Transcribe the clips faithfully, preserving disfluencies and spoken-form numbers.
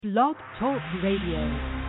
Blog Talk Radio.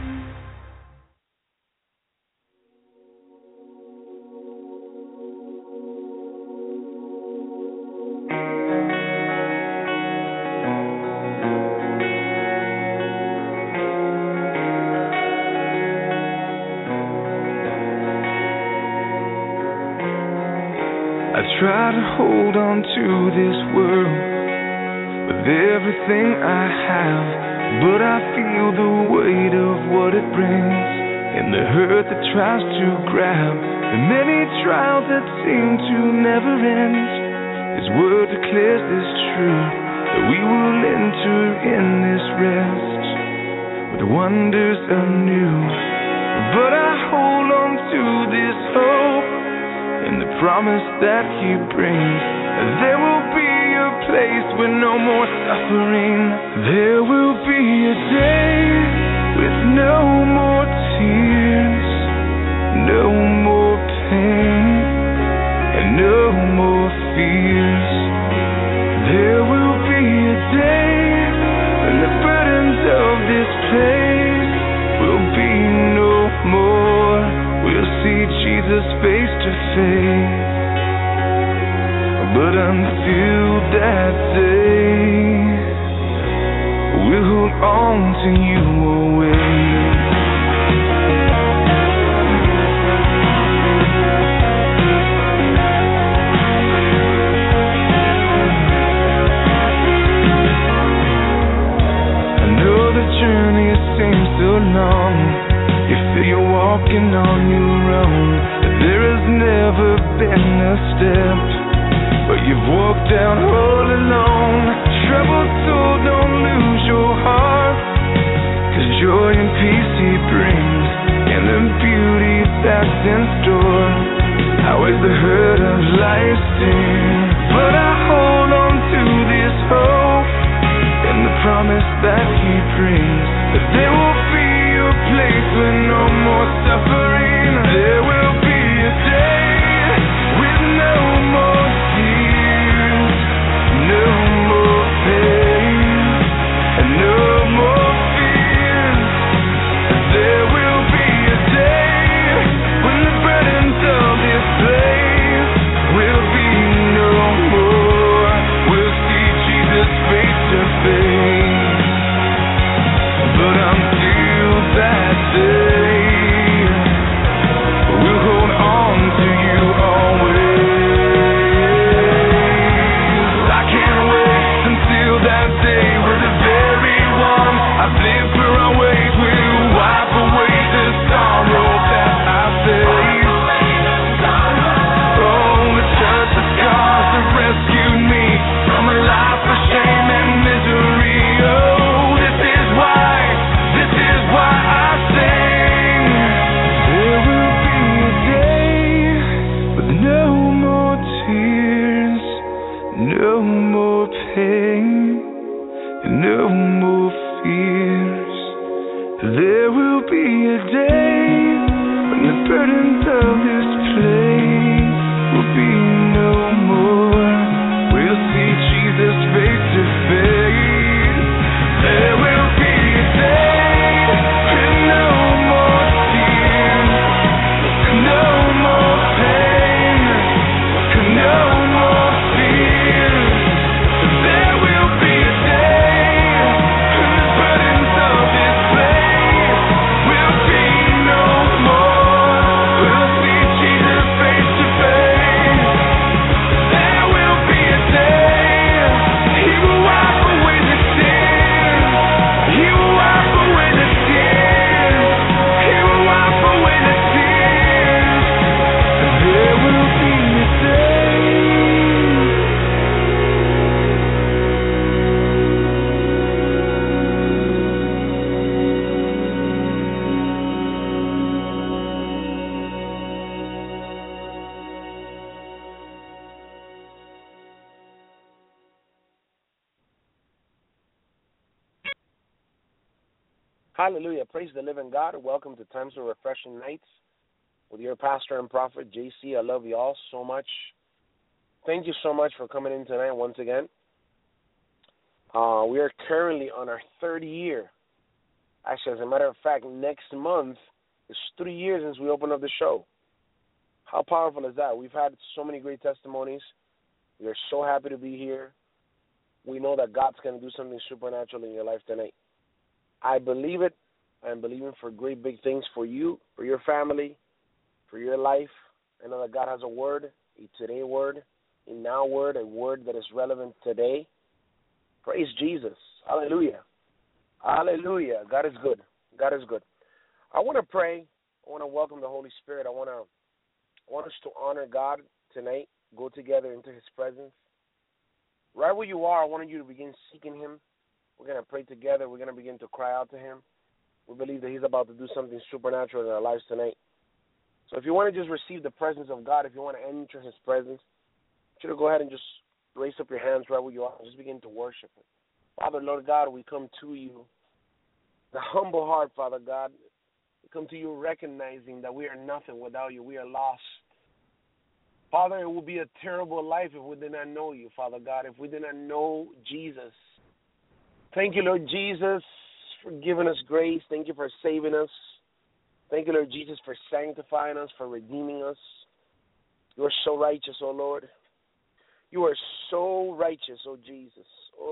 Try to hold on to this world with everything I have, but I feel the weight of what it brings and the hurt that tries to grab, the many trials that seem to never end. His word declares this truth, that we will enter in this rest with wonders anew. But I hold on to this hope and the promise that He brings. There will be a place with no more suffering. There will be a day with no more tears, no more pain, and no more fears. There will be a day when the burdens of this place will be no more. We'll see Jesus face to face. But until that day, we'll hold on to You always. I know the journey seems so long. You feel you're walking on your own, but there has never been a step, but you've walked down all alone. Troubled soul, don't lose your heart, 'cause joy and peace He brings, and the beauty that's in store outweighs the hurt of life's sin. But I hold on to this hope and the promise that He brings, that there will be a place with no more suffering. There will be a day with no more tears, no more pain, and no more fears. There will be a day when the burdens of this place will be no more. We'll see Jesus face to face. But until that day, we'll hold on to You always. I can't wait until that day where the very one I've lived for always will wipe away the sorrow that I face. Oh, the church, the scars that rescued me from a life of shame and misery. Oh, this is why, this is why I sing. There will be a day with no more tears, no more pain, and no more fears. There will be a day when the burdens of this place will be no more. We'll see Jesus face to face. There will be a day with no more tears, no more pain, no more fears. There will be a day when the burdens of this place will be no more. We'll see Jesus face to face. There will be a day He will wipe away the tears. He will wipe away the tears. He will wipe away the tears. There will be a day. Hallelujah. Praise the living God. Welcome to Times of Refreshing Nights with your pastor and prophet, J C. I love you all so much. Thank you so much for coming in tonight once again. Uh, we are currently on our third year Actually, as a matter of fact, next month is three years since we opened up the show. How powerful is that? We've had so many great testimonies. We are so happy to be here. We know that God's going to do something supernatural in your life tonight. I believe it. I'm believing for great big things for you, for your family, for your life. I know that God has a word, a today word, a now word, a word that is relevant today. Praise Jesus. Hallelujah. Hallelujah. God is good. God is good. I want to pray. I want to welcome the Holy Spirit. I want to I want us to honor God tonight, go together into his presence. Right where you are, I want you to begin seeking him. We're going to pray together. We're going to begin to cry out to him. We believe that he's about to do something supernatural in our lives tonight. So if you want to just receive the presence of God, if you want to enter his presence, I want you to go ahead and just raise up your hands right where you are and just begin to worship him. Father, Lord God, we come to you, the humble heart, Father God. We come to you recognizing that we are nothing without you. We are lost. Father, it would be a terrible life if we did not know you, Father God, if we did not know Jesus. Thank you, Lord Jesus, for giving us grace. Thank you for saving us. Thank you, Lord Jesus, for sanctifying us, for redeeming us. You are so righteous, O Lord. You are so righteous, O Jesus.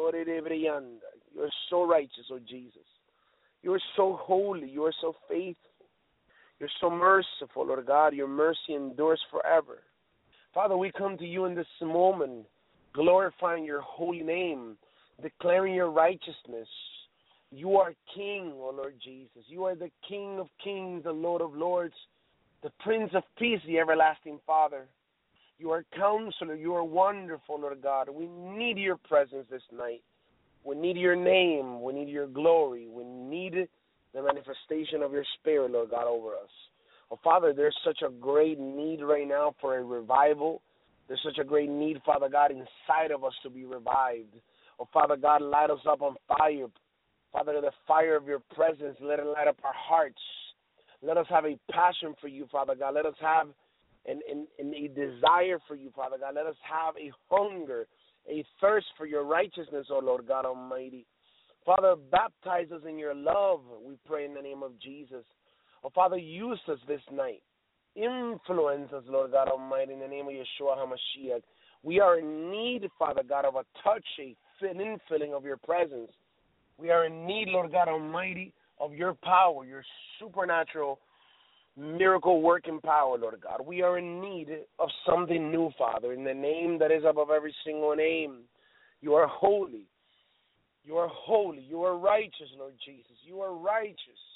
You are so righteous, O Jesus. You are so holy. You are so faithful. You're so merciful, Lord God. Your mercy endures forever. Father, we come to you in this moment, glorifying your holy name, declaring your righteousness. You are King, O Lord Jesus. You are the King of kings, the Lord of lords, the Prince of peace, the everlasting Father. You are Counselor. You are wonderful, Lord God. We need your presence this night. We need your name. We need your glory. We need the manifestation of your Spirit, Lord God, over us. Oh, Father, there's such a great need right now for a revival. There's such a great need, Father God, inside of us to be revived. Oh, Father God, light us up on fire. Father, the fire of your presence, let it light up our hearts. Let us have a passion for you, Father God. Let us have an, an, an, a desire for you, Father God. Let us have a hunger, a thirst for your righteousness, O Lord God Almighty. Father, baptize us in your love, we pray in the name of Jesus. Oh, Father, use us this night. Influence us, Lord God Almighty, in the name of Yeshua HaMashiach. We are in need, Father God, of a touch, a infilling of your presence. We are in need, Lord God Almighty, of your power, your supernatural miracle-working power, Lord God. We are in need of something new, Father, in the name that is above every single name. You are holy. You are holy. You are righteous, Lord Jesus. You are righteous.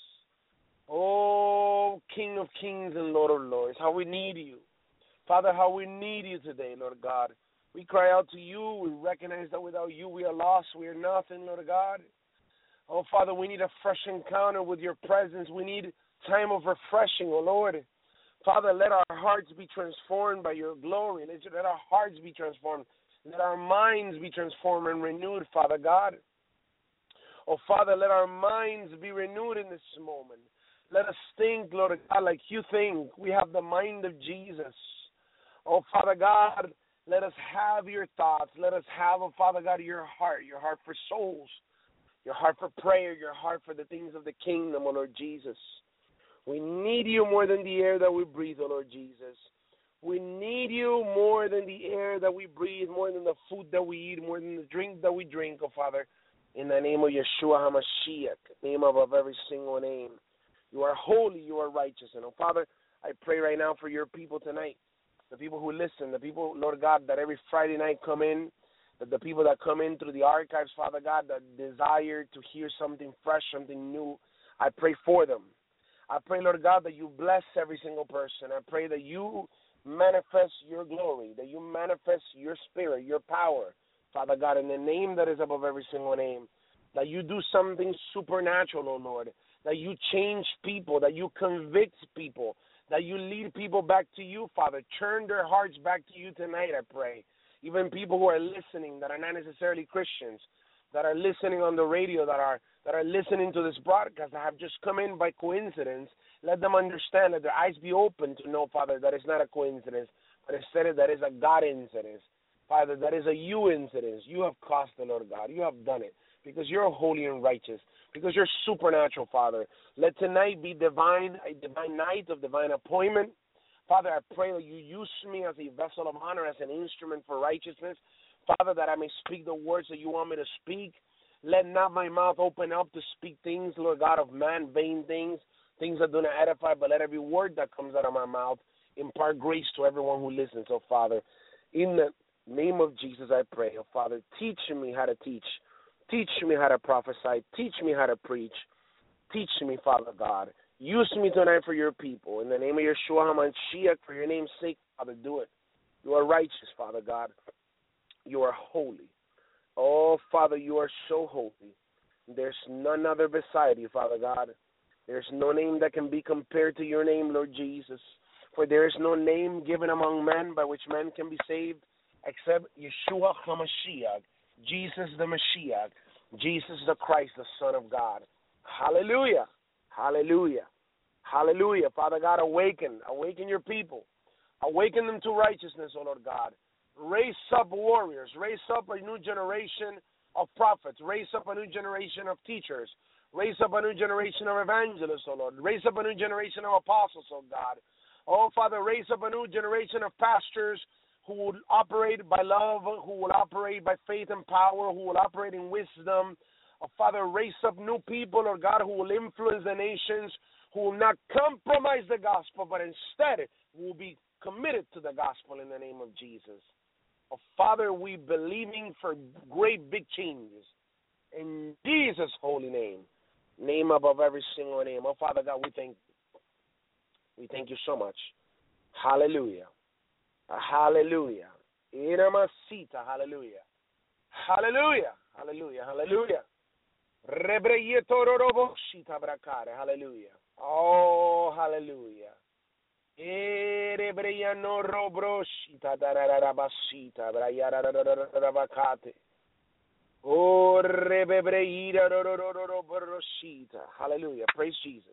Oh, King of kings and Lord of lords, how we need you. Father, how we need you today, Lord God. We cry out to you. We recognize that without you we are lost. We are nothing, Lord God. Oh, Father, we need a fresh encounter with your presence. We need time of refreshing, oh Lord. Father, let our hearts be transformed by your glory. Let, let our hearts be transformed. Let our minds be transformed and renewed, Father God. Oh, Father, let our minds be renewed in this moment. Let us think, Lord God, like you think. We have the mind of Jesus. Oh, Father God, let us have your thoughts. Let us have, oh, Father God, your heart, your heart for souls, your heart for prayer, your heart for the things of the kingdom, oh Lord Jesus. We need you more than the air that we breathe, oh Lord Jesus. We need you more than the air that we breathe, more than the food that we eat, more than the drink that we drink, oh Father. In the name of Yeshua HaMashiach, name above every single name. You are holy, you are righteous. And, oh, Father, I pray right now for your people tonight, the people who listen, the people, Lord God, that every Friday night come in, that the people that come in through the archives, Father God, that desire to hear something fresh, something new, I pray for them. I pray, Lord God, that you bless every single person. I pray that you manifest your glory, that you manifest your spirit, your power, Father God, in the name that is above every single name, that you do something supernatural, oh Lord, that you change people, that you convict people, that you lead people back to you, Father. Turn their hearts back to you tonight, I pray. Even people who are listening that are not necessarily Christians, that are listening on the radio, that are that are listening to this broadcast, that have just come in by coincidence, let them understand, that their eyes be open to know, Father, that it's not a coincidence, but instead that is a God incident. Father, that is a you incident. You have caused it, Lord God. You have done it. because you're holy and righteous, because you're supernatural, Father. Let tonight be divine, a divine night of divine appointment. Father, I pray that you use me as a vessel of honor, as an instrument for righteousness. Father, that I may speak the words that you want me to speak. Let not my mouth open up to speak things, Lord God, of man, vain things, things that do not edify, but let every word that comes out of my mouth impart grace to everyone who listens. Oh, Father, in the name of Jesus, I pray. Oh, Father, teach me how to teach. Teach me how to prophesy. Teach me how to preach. Teach me, Father God. Use me tonight for your people. In the name of Yeshua HaMashiach, for your name's sake, Father, do it. You are righteous, Father God. You are holy. Oh, Father, you are so holy. There's none other beside you, Father God. There's no name that can be compared to your name, Lord Jesus. For there is no name given among men by which men can be saved except Yeshua HaMashiach, Jesus the Mashiach, Jesus the Christ, the Son of God. Hallelujah. Hallelujah. Hallelujah. Father God, awaken. Awaken your people. Awaken them to righteousness, O Lord God. Raise up warriors. Raise up a new generation of prophets. Raise up a new generation of teachers. Raise up a new generation of evangelists, O Lord. Raise up a new generation of apostles, O God. Oh, Father, raise up a new generation of pastors who will operate by love, who will operate by faith and power, who will operate in wisdom. Oh, Father, raise up new people, Lord God, who will influence the nations, who will not compromise the gospel, but instead will be committed to the gospel in the name of Jesus. Oh, Father, we believing for great big changes in Jesus' holy name, name above every single name. Oh, Father God, we thank you. We thank you so much. Hallelujah. Hallelujah. Iramasita. Hallelujah. Hallelujah. Hallelujah. Hallelujah. Rebreyetororoboshita brakare. Hallelujah. Oh, hallelujah. Erebreyanorobroshita dararabashita brayarararabakate. Oh, rebebreyidarororobroshita. Hallelujah. Praise Jesus.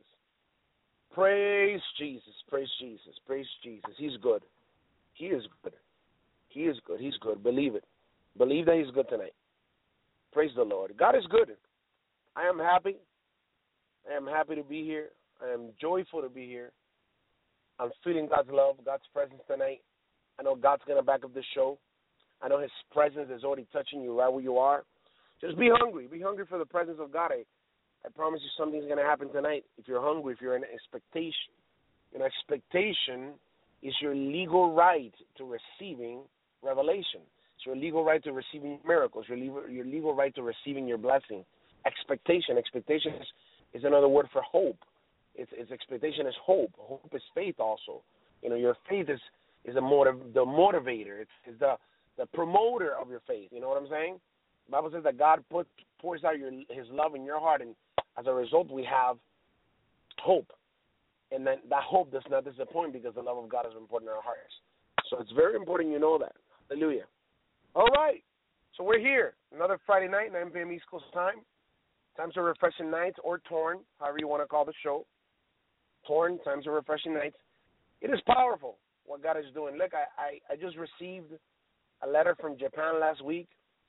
Praise Jesus, praise Jesus, praise Jesus. He's good. He is good. He is good. He's good. Believe it. Believe that he's good tonight. Praise the Lord. God is good. I am happy. I am happy to be here. I am joyful to be here. I'm feeling God's love, God's presence tonight. I know God's going to back up the show. I know his presence is already touching you right where you are. Just be hungry. Be hungry for the presence of God. I, I promise you something's going to happen tonight if you're hungry, if you're in expectation. An expectation is your legal right to receiving revelation. It's your legal right to receiving miracles, your legal, your legal right to receiving your blessing. Expectation. Expectation is, is another word for hope. It's, it's expectation is hope. Hope is faith also. You know, your faith is, is a motiv- the motivator. It's, it's the, the promoter of your faith. You know what I'm saying? The Bible says that God put, pours out your, his love in your heart, and as a result, we have hope. And then that hope does not disappoint because the love of God is important in our hearts. So it's very important you know that. Hallelujah. All right. So we're here. Another Friday night, nine p.m. East Coast time. Times of Refreshing Nights, or Torn, however you want to call the show. Torn, Times of Refreshing Nights. It is powerful what God is doing. Look, I, I, I just received a letter from Japan last week.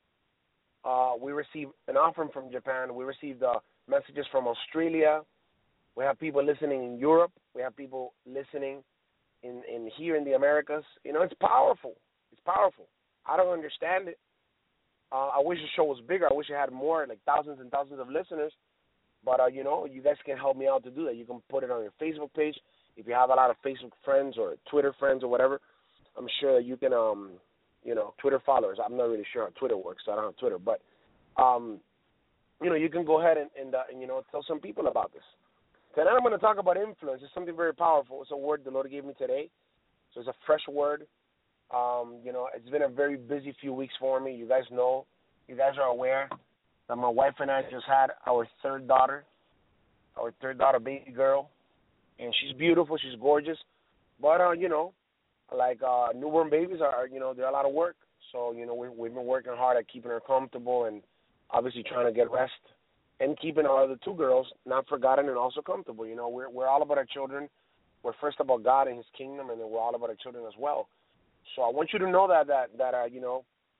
Uh, we received an offering from Japan. We received uh, messages from Australia. We have people listening in Europe. We have people listening in, in here in the Americas. You know, it's powerful. It's powerful. I don't understand it. Uh, I wish the show was bigger. I wish it had more, like thousands and thousands of listeners. But, uh, you know, you guys can help me out to do that. You can put it on your Facebook page. If you have a lot of Facebook friends or Twitter friends or whatever, I'm sure that you can, um, you know, Twitter followers. I'm not really sure how Twitter works, so I don't have Twitter. But, um, you know, you can go ahead and, and, uh, and, you know, tell some people about this. Tonight I'm going to talk about influence. It's something very powerful. It's a word the Lord gave me today. So it's a fresh word. Um, you know, it's been a very busy few weeks for me. You guys know, you guys are aware that my wife and I just had our third daughter, our third daughter, baby girl. And she's beautiful. She's gorgeous. But, uh, you know, like uh, newborn babies are, you know, they're a lot of work. So, you know, we, we've been working hard at keeping her comfortable and obviously trying to get rest and keeping our other two girls not forgotten and also comfortable. You know, we're we're all about our children. We're first about God and his kingdom, and then we're all about our children as well. So I want you to know that, that, that uh, you know,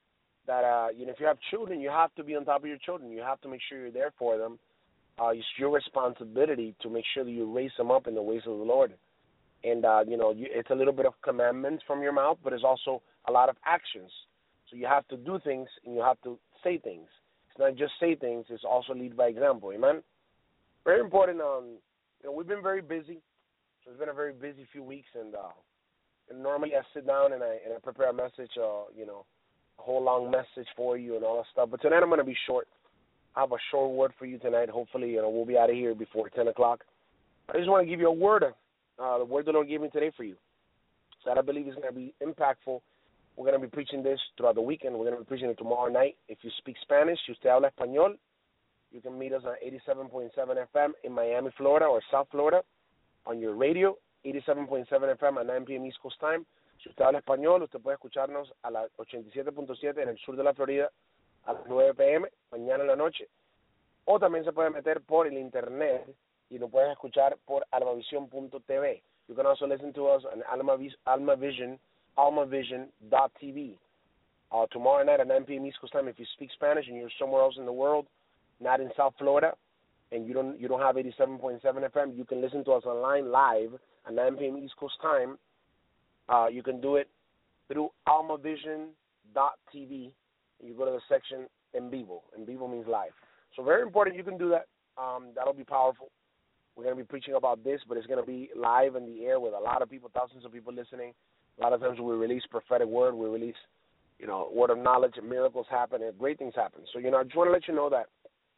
that, uh, you know, if you have children, you have to be on top of your children. You have to make sure you're there for them. Uh, it's your responsibility to make sure that you raise them up in the ways of the Lord. And, uh, you know, you, it's a little bit of commandments from your mouth, but it's also a lot of actions. So you have to do things and you have to say things. It's not just say things, it's also lead by example. Amen? Very important. Um, you know, we've been very busy. So it's been a very busy few weeks. And, uh, and normally I sit down and I, and I prepare a message, uh, you know, a whole long message for you and all that stuff. But tonight I'm going to be short. I have a short word for you tonight. Hopefully, you know, we'll be out of here before ten o'clock. I just want to give you a word, uh, the word the Lord gave me today for you, so that I believe is going to be impactful. We're going to be preaching this throughout the weekend. We're going to be preaching it tomorrow night. If you speak Spanish, si usted habla español, you can meet us on eighty-seven point seven F M in Miami, Florida, or South Florida, on your radio, eighty-seven point seven F M at nine p.m. East Coast time. Si usted habla español, usted puede escucharnos a las ochenta y siete punto siete en el sur de la Florida, a las nueve p.m. mañana en la noche. O también se puede meter por el internet y nos puedes escuchar por almavision punto t v. You can also listen to us on Almavis, Almavision, almavision dot t v. Uh, tomorrow night at nine p.m. East Coast time, if you speak Spanish and you're somewhere else in the world, not in South Florida, and you don't you don't have eighty-seven point seven F M, you can listen to us online live at nine p.m. East Coast time. Uh, you can do it through almavision dot t v. You go to the section en vivo. En vivo means live. So very important you can do that. Um, that'll be powerful. We're going to be preaching about this, but it's going to be live in the air with a lot of people, thousands of people listening. A lot of times we release prophetic word. We release, you know, word of knowledge, and miracles happen, and great things happen. So, you know, I just want to let you know that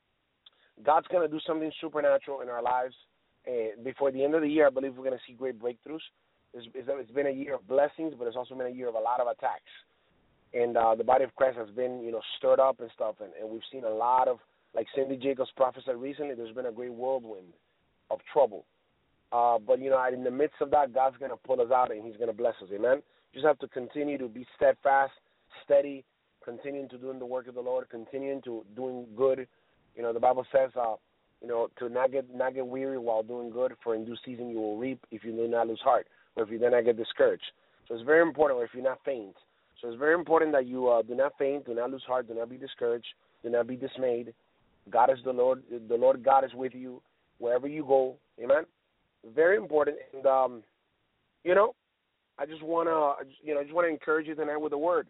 God's going to do something supernatural in our lives. And before the end of the year, I believe we're going to see great breakthroughs. It's, it's been a year of blessings, but it's also been a year of a lot of attacks. And uh, the body of Christ has been, you know, stirred up and stuff, and, and we've seen a lot of, like Cindy Jacobs prophesied recently, there's been a great whirlwind of trouble. Uh, but, you know, in the midst of that, God's going to pull us out, and he's going to bless us, amen? You just have to continue to be steadfast, steady, continuing to doing the work of the Lord, continuing to doing good. You know, the Bible says, uh, you know, to not get not get weary while doing good, for in due season you will reap if you do not lose heart, or if you do not get discouraged. So it's very important, or if you're not faint. So it's very important that you uh, do not faint, do not lose heart, do not be discouraged, do not be dismayed. God is the Lord. The Lord God is with you wherever you go. Amen? Very important. And, um, you know, I just want to, you know, I just want to encourage you tonight with a word.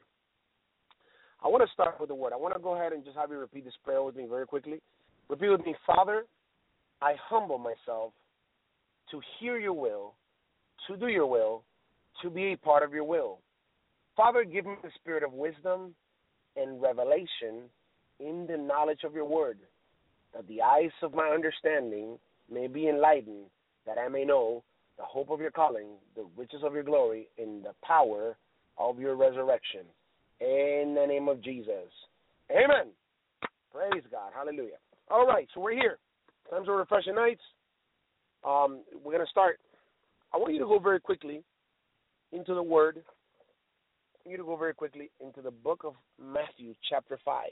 I want to start with a word. I want to go ahead and just have you repeat this prayer with me very quickly. Repeat with me. Father, I humble myself to hear your will, to do your will, to be a part of your will. Father, give me the spirit of wisdom and revelation in the knowledge of your word, that the eyes of my understanding may be enlightened, that I may know the hope of your calling, the riches of your glory, and the power of your resurrection. In the name of Jesus. Amen. Praise God. Hallelujah. All right, so we're here. Times of Refreshing Nights. Um, we're going to start. I want you to go very quickly into the Word. I want you to go very quickly into the book of Matthew, chapter five.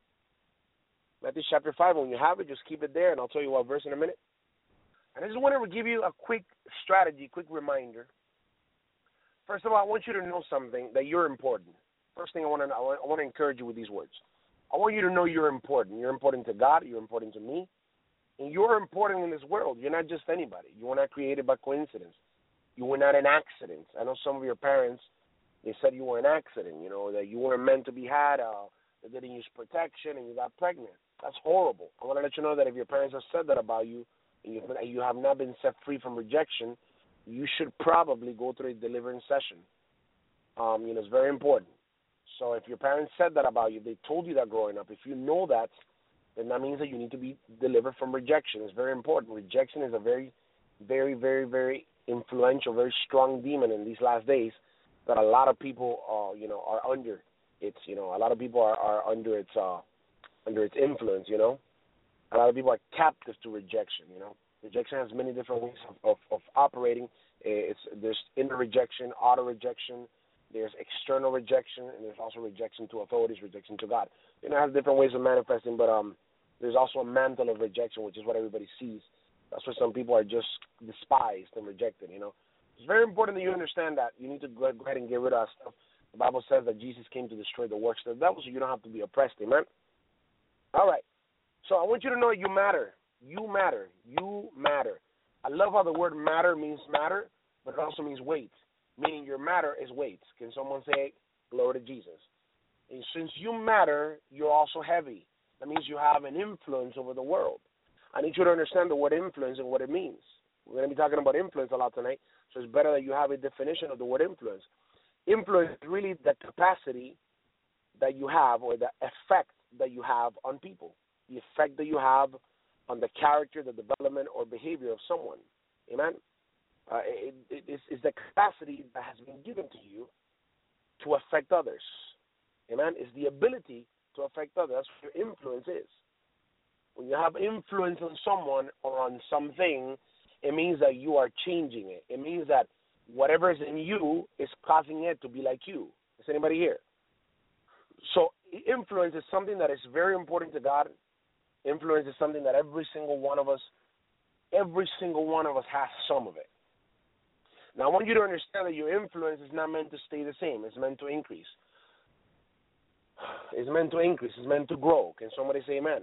Matthew chapter five, when you have it, just keep it there, and I'll tell you what verse in a minute. And I just wanted to give you a quick strategy, quick reminder. First of all, I want you to know something, that you're important. First thing I want to I want to encourage you with these words. I want you to know you're important. You're important to God. You're important to me. And you're important in this world. You're not just anybody. You were not created by coincidence. You were not an accident. I know some of your parents, they said you were an accident, you know, that you weren't meant to be had, uh, they didn't use protection, and you got pregnant. That's horrible. I want to let you know that if your parents have said that about you, and you, you have not been set free from rejection, you should probably go through a deliverance session. Um, you know, it's very important. So if your parents said that about you, they told you that growing up, if you know that, then that means that you need to be delivered from rejection. It's very important. Rejection is a very, very, very, very influential, very strong demon in these last days that a lot of people, uh, you know, are under. It's, you know, a lot of people are, are under its uh, under its influence, you know. A lot of people are captive to rejection, you know. Rejection has many different ways of, of, of operating. It's There's inner rejection, auto rejection. There's external rejection, and there's also rejection to authorities, rejection to God. You know, it has different ways of manifesting, but um, there's also a mantle of rejection, which is what everybody sees. That's why some people are just despised and rejected, you know. It's very important that you understand that. You need to go ahead and get rid of that stuff. The Bible says that Jesus came to destroy the works of the devil, so you don't have to be oppressed, amen? All right. So I want you to know you matter. You matter. You matter. I love how the word matter means matter, but it also means weight, meaning your matter is weight. Can someone say, glory to Jesus? And since you matter, you're also heavy. That means you have an influence over the world. I need you to understand the word influence and what it means. We're going to be talking about influence a lot tonight, so it's better that you have a definition of the word influence. Influence is really the capacity that you have or the effect that you have on people, the effect that you have on the character, the development, or behavior of someone. Amen? Uh, it, it, it's, it's the capacity that has been given to you to affect others. Amen? It's the ability to affect others. That's what your influence is. When you have influence on someone or on something, it means that you are changing it. It means that whatever is in you is causing it to be like you. Is anybody here? So influence is something that is very important to God. Influence is something that every single one of us, every single one of us has some of it. Now, I want you to understand that your influence is not meant to stay the same. It's meant to increase. It's meant to increase. It's meant to grow. Can somebody say amen?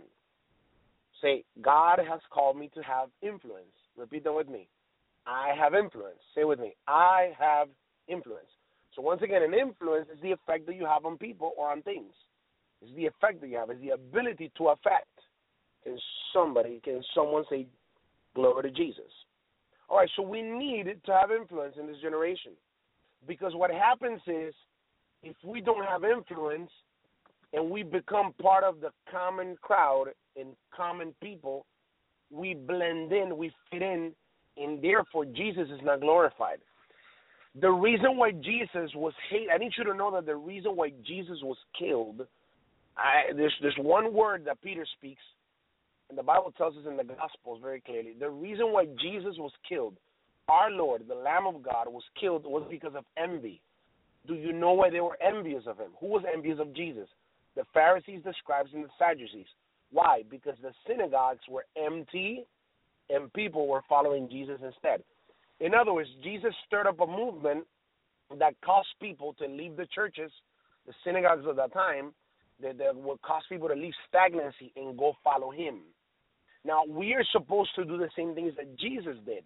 Say, God has called me to have influence. Repeat that with me. I have influence. Say with me. I have influence. So once again, an influence is the effect that you have on people or on things. It's the effect that you have. It's the ability to affect. Can somebody, can someone say, glory to Jesus? All right, so we need to have influence in this generation. Because what happens is, if we don't have influence and we become part of the common crowd and common people, we blend in, we fit in, and therefore Jesus is not glorified. The reason why Jesus was hated, I need you to know that the reason why Jesus was killed, I, there's, there's one word that Peter speaks, and the Bible tells us in the Gospels very clearly. The reason why Jesus was killed, our Lord, the Lamb of God, was killed was because of envy. Do you know why they were envious of him? Who was envious of Jesus? The Pharisees, the scribes, and the Sadducees. Why? Because the synagogues were empty and people were following Jesus instead. In other words, Jesus stirred up a movement that caused people to leave the churches, the synagogues of that time, that, that would cause people to leave stagnancy and go follow him. Now, we are supposed to do the same things that Jesus did.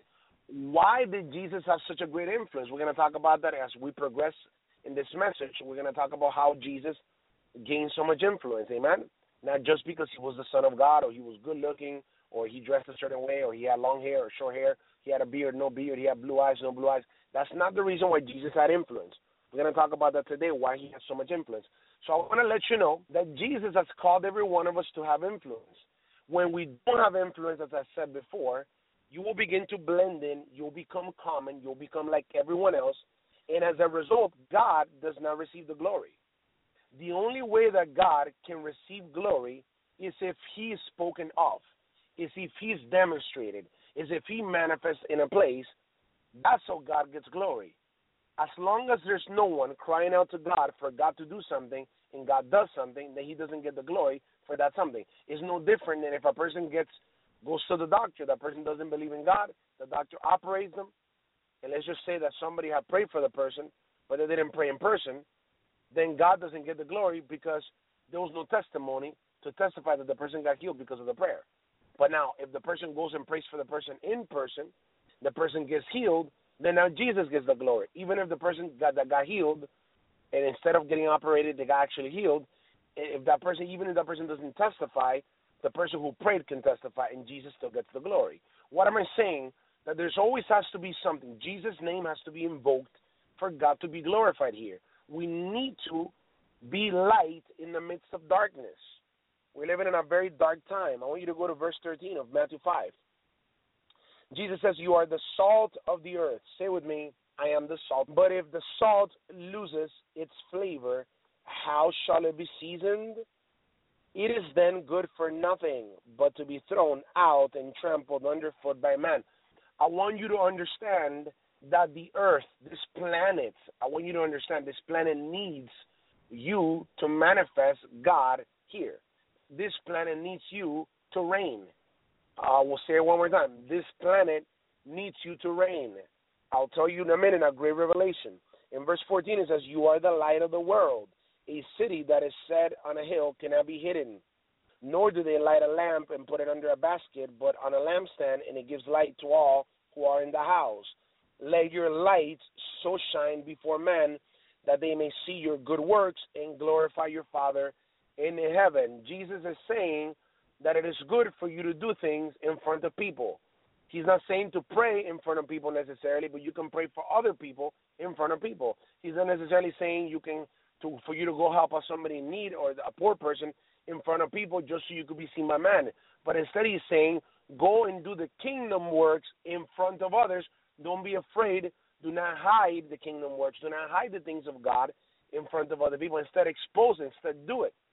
Why did Jesus have such a great influence? We're going to talk about that as we progress in this message. We're going to talk about how Jesus gained so much influence, amen? Not just because he was the Son of God or he was good looking or he dressed a certain way or he had long hair or short hair, he had a beard, no beard, he had blue eyes, no blue eyes. That's not the reason why Jesus had influence. We're going to talk about that today, why he has so much influence. So I want to let you know that Jesus has called every one of us to have influence. When we don't have influence, as I said before, you will begin to blend in, you'll become common, you'll become like everyone else, and as a result, God does not receive the glory. The only way that God can receive glory is if he is spoken of, is if he's demonstrated, is if he manifests in a place. That's how God gets glory. As long as there's no one crying out to God for God to do something and God does something, then he doesn't get the glory for that something. It's no different than if a person gets goes to the doctor, that person doesn't believe in God, the doctor operates them, and let's just say that somebody had prayed for the person, but they didn't pray in person, then God doesn't get the glory because there was no testimony to testify that the person got healed because of the prayer. But now, if the person goes and prays for the person in person, the person gets healed, then now Jesus gets the glory. Even if the person got, that got healed, and instead of getting operated, they got actually healed, if that person, even if that person doesn't testify, the person who prayed can testify, and Jesus still gets the glory. What am I saying? That there's always has to be something. Jesus' name has to be invoked for God to be glorified here. We need to be light in the midst of darkness. We're living in a very dark time. I want you to go to verse thirteen of Matthew five. Jesus says, you are the salt of the earth. Say with me, I am the salt. But if the salt loses its flavor, how shall it be seasoned? It is then good for nothing but to be thrown out and trampled underfoot by man. I want you to understand that the earth, this planet, I want you to understand this planet needs you to manifest God here. This planet needs you to reign. I uh, will say it one more time. This planet needs you to reign. I'll tell you in a minute a great revelation. In verse fourteen, it says, you are the light of the world. A city that is set on a hill cannot be hidden. Nor do they light a lamp and put it under a basket, but on a lampstand, and it gives light to all who are in the house. Let your light so shine before men that they may see your good works and glorify your Father in heaven. Jesus is saying that it is good for you to do things in front of people. He's not saying to pray in front of people necessarily, but you can pray for other people in front of people. He's not necessarily saying you can to for you to go help out somebody in need or a poor person in front of people just so you could be seen by man. But instead he's saying, go and do the kingdom works in front of others. Don't be afraid. Do not hide the kingdom works. Do not hide the things of God in front of other people. Instead, expose it. Instead, do it.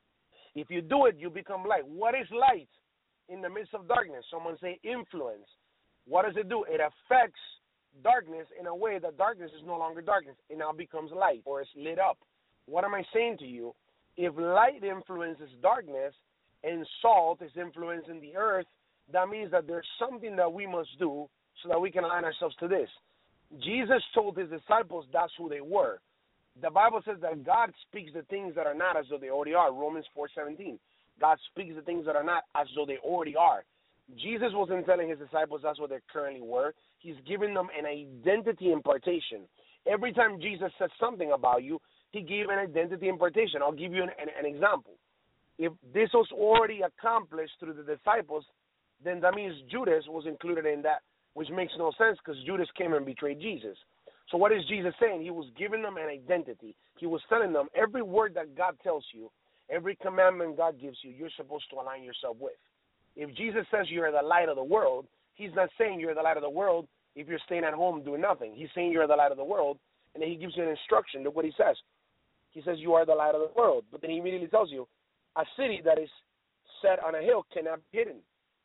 If you do it, you become light. What is light in the midst of darkness? Someone say influence. What does it do? It affects darkness in a way that darkness is no longer darkness. It now becomes light, or it's lit up. What am I saying to you? If light influences darkness and salt is influencing the earth, that means that there's something that we must do so that we can align ourselves to this. Jesus told his disciples that's who they were. The Bible says that God speaks the things that are not as though they already are. Romans four seventeen. God speaks the things that are not as though they already are. Jesus wasn't telling his disciples that's what they currently were. He's giving them an identity impartation. Every time Jesus said something about you, he gave an identity impartation. I'll give you an, an, an example. If this was already accomplished through the disciples, then that means Judas was included in that, which makes no sense because Judas came and betrayed Jesus. So what is Jesus saying? He was giving them an identity. He was telling them every word that God tells you, every commandment God gives you, you're supposed to align yourself with. If Jesus says you're the light of the world, he's not saying you're the light of the world if you're staying at home doing nothing. He's saying you're the light of the world, and then he gives you an instruction. Look what he says. He says you are the light of the world. But then he immediately tells you, a city that is set on a hill cannot be hidden.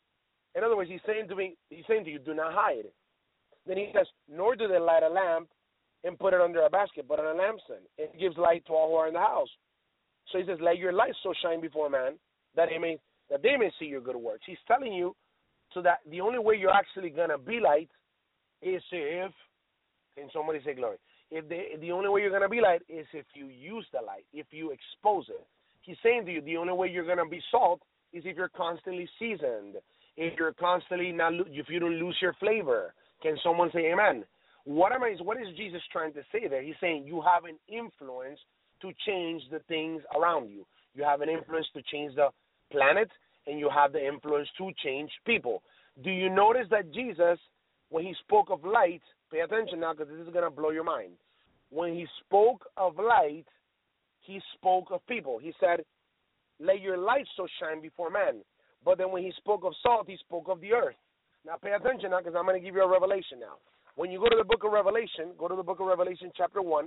In other words, he's saying to me, he's saying to you, do not hide. Then he says, nor do they light a lamp and put it under a basket, but on a lampstand. It gives light to all who are in the house. So he says, let your light so shine before man that they may that they may see your good works. He's telling you so that the only way you're actually gonna be light is if, can somebody say glory? If they, the only way you're gonna be light is if you use the light, if you expose it. He's saying to you, the only way you're gonna be salt is if you're constantly seasoned. If you're constantly not, if you don't lose your flavor. Can someone say amen? What am I? What is Jesus trying to say there? He's saying you have an influence to change the things around you. You have an influence to change the planet, and you have the influence to change people. Do you notice that Jesus, when he spoke of light, pay attention now because this is going to blow your mind. When he spoke of light, he spoke of people. He said, let your light so shine before man. But then when he spoke of salt, he spoke of the earth. Now pay attention now because I'm going to give you a revelation now. When you go to the book of Revelation, go to the book of Revelation chapter one.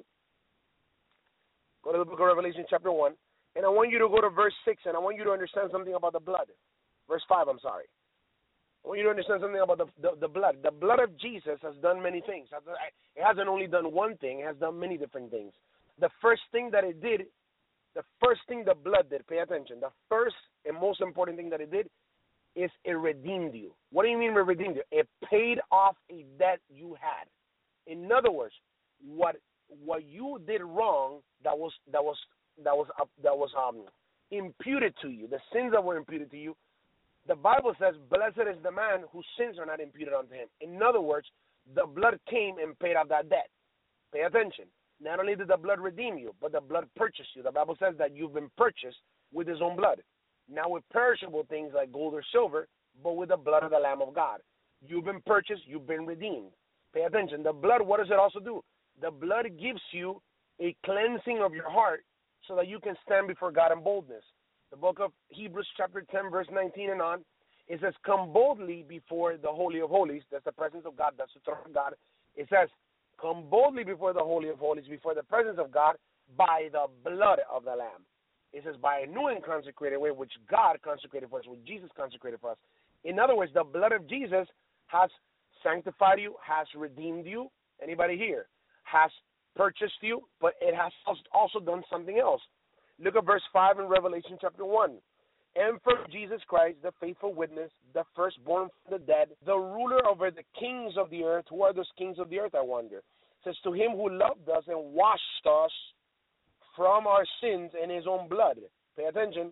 Go to the book of Revelation chapter one. And I want you to go to verse six, and I want you to understand something about the blood. Verse five, I'm sorry. I want you to understand something about the, the, the blood. The blood of Jesus has done many things. It hasn't only done one thing. It has done many different things. The first thing that it did, the first thing the blood did, pay attention, the first and most important thing that it did is it redeemed you. What do you mean it redeemed you? It paid off a debt you had. In other words, what what you did wrong that was that was that was uh, that was um imputed to you, the sins that were imputed to you, the Bible says, blessed is the man whose sins are not imputed unto him. In other words, the blood came and paid off that debt. Pay attention. Not only did the blood redeem you, but the blood purchased you. The Bible says that you've been purchased with his own blood. Not with perishable things like gold or silver, but with the blood of the Lamb of God. You've been purchased. You've been redeemed. Pay attention. The blood, what does it also do? The blood gives you a cleansing of your heart so that you can stand before God in boldness. The book of Hebrews chapter ten, verse nineteen and on, it says, come boldly before the Holy of Holies. That's the presence of God. That's the throne of God. It says, come boldly before the Holy of Holies, before the presence of God, by the blood of the Lamb. It says, by a new and consecrated way, which God consecrated for us, which Jesus consecrated for us. In other words, the blood of Jesus has sanctified you, has redeemed you. Anybody here? Has purchased you, but it has also done something else. Look at verse five in Revelation chapter one. And for Jesus Christ, the faithful witness, the firstborn from the dead, the ruler over the kings of the earth. Who are those kings of the earth, I wonder? It says, to him who loved us and washed us from our sins in his own blood. Pay attention.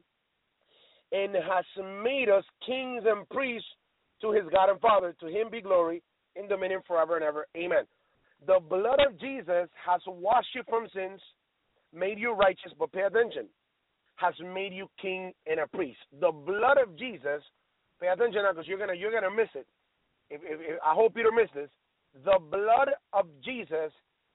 And has made us kings and priests to his God and Father. To him be glory in dominion forever and ever. Amen. The blood of Jesus has washed you from sins, made you righteous, but pay attention, has made you king and a priest. The blood of Jesus, pay attention now because you're gonna you're gonna miss it. If, if, if, I hope you don't miss this. The blood of Jesus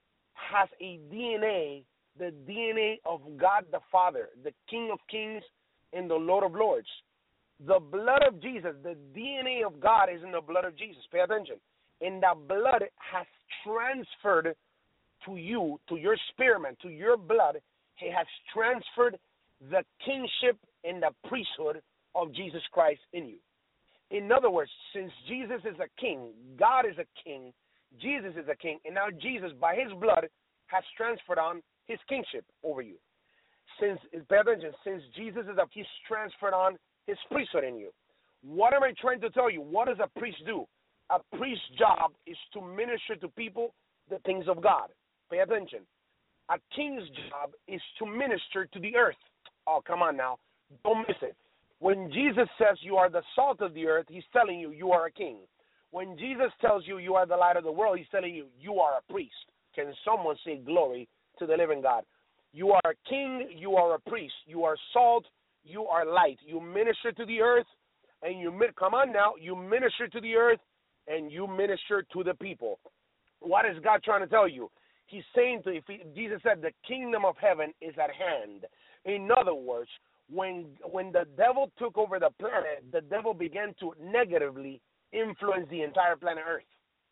has a D N A, the D N A of God the Father, the King of Kings and the Lord of Lords. The blood of Jesus, the D N A of God is in the blood of Jesus. Pay attention. And that blood has transferred to you, to your spirit, man, to your blood. It has transferred the kingship and the priesthood of Jesus Christ in you. In other words, since Jesus is a king, God is a king, Jesus is a king, and now Jesus, by his blood, has transferred on his kingship over you. Since, pay attention, since Jesus is a, he's transferred on his priesthood in you. What am I trying to tell you? What does a priest do? A priest's job is to minister to people the things of God. Pay attention. A king's job is to minister to the earth. Oh, come on now. Don't miss it. When Jesus says you are the salt of the earth, he's telling you you are a king. When Jesus tells you you are the light of the world, he's telling you you are a priest. Can someone say glory to the living God? You are a king, you are a priest. You are salt, you are light. You minister to the earth, and you, come on now, you minister to the earth, and you minister to the people. What is God trying to tell you? He's saying to, if he, Jesus said, the kingdom of heaven is at hand. In other words, when when the devil took over the planet, the devil began to negatively influence the entire planet Earth.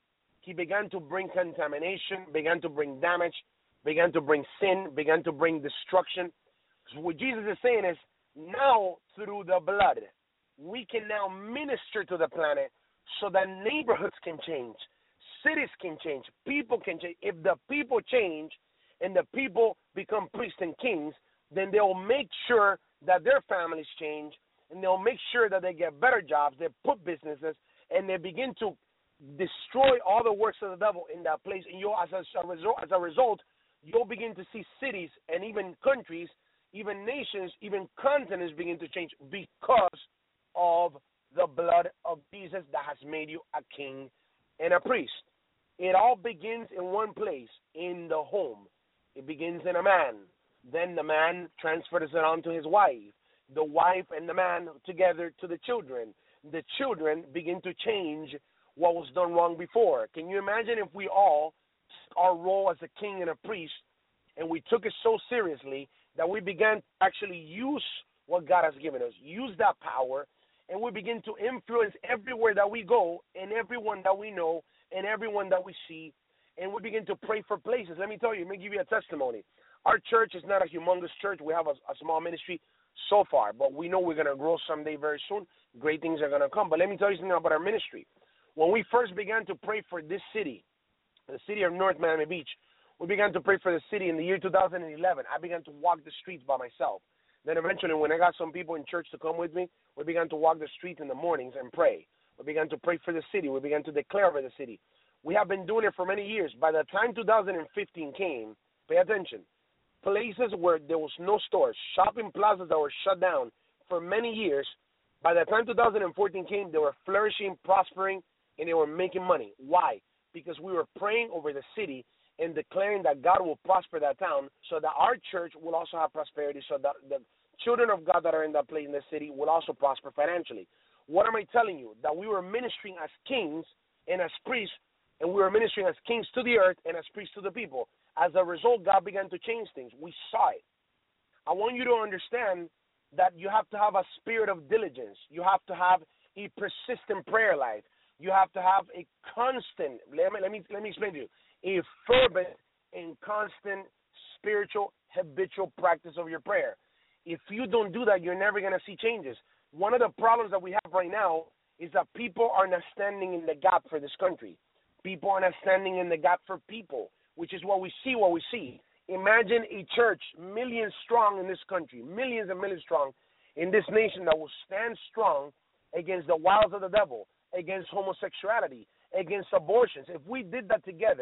He began to bring contamination, began to bring damage, began to bring sin, began to bring destruction. So what Jesus is saying is, now through the blood, we can now minister to the planet so that neighborhoods can change, cities can change, people can change. If the people change and the people become priests and kings, then they'll make sure that their families change, and they'll make sure that they get better jobs, they put businesses, and they begin to destroy all the works of the devil in that place. And you'll, as a, result, as a result, you'll begin to see cities and even countries, even nations, even continents begin to change because of the blood of Jesus that has made you a king and a priest. It all begins in one place, in the home. It begins in a man. Then the man transfers it on to his wife. The wife and the man together to the children. The children begin to change what was done wrong before. Can you imagine if we all, our role as a king and a priest, and we took it so seriously that we began to actually use what God has given us, use that power, and we begin to influence everywhere that we go and everyone that we know and everyone that we see, and we begin to pray for places. Let me tell you, let me give you a testimony. Our church is not a humongous church. We have a, a small ministry so far, but we know we're going to grow someday very soon. Great things are going to come. But let me tell you something about our ministry. When we first began to pray for this city, the city of North Miami Beach, we began to pray for the city in the year two thousand eleven. I began to walk the streets by myself. Then eventually, when I got some people in church to come with me, we began to walk the streets in the mornings and pray. We began to pray for the city. We began to declare over the city. We have been doing it for many years. By the time two thousand fifteen came, pay attention, places where there was no stores, shopping plazas that were shut down for many years, by the time two thousand fourteen came, they were flourishing, prospering, and they were making money. Why? Because we were praying over the city and declaring that God will prosper that town so that our church will also have prosperity, so that the children of God that are in that place in the city will also prosper financially. What am I telling you? That we were ministering as kings and as priests, and we were ministering as kings to the earth and as priests to the people. As a result, God began to change things. We saw it. I want you to understand that you have to have a spirit of diligence. You have to have a persistent prayer life. You have to have a constant, let me, let me, let me explain to you, a fervent and constant spiritual habitual practice of your prayer. If you don't do that, you're never going to see changes. One of the problems that we have right now is that people are not standing in the gap for this country. People are not standing in the gap for people, which is what we see, what we see. Imagine a church, millions strong in this country, millions and millions strong in this nation that will stand strong against the wiles of the devil, against homosexuality, against abortions. If we did that together,